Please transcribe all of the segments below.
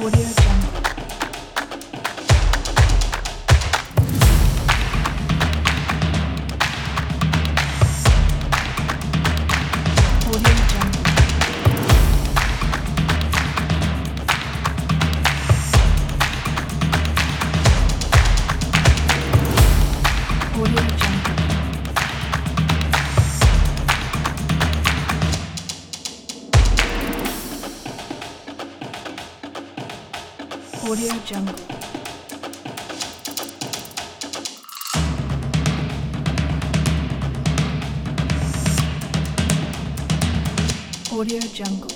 Audio Jungle. Audio Jungle. Audio Jungle. Audio Jungle. Audio Jungle.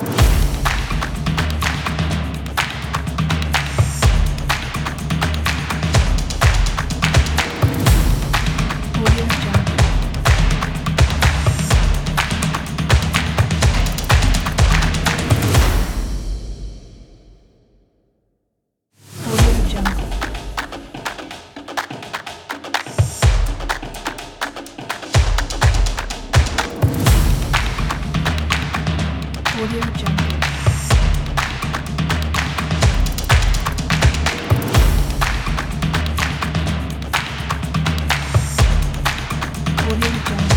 Audio Jungle. Audio Jungle. Audio Jungle. Audio Jungle.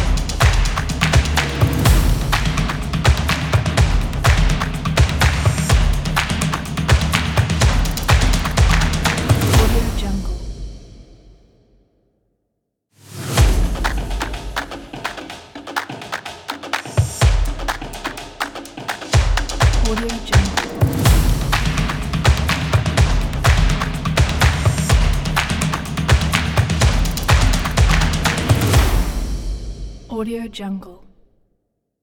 Audio Jungle. Audio Jungle. Audio Jungle.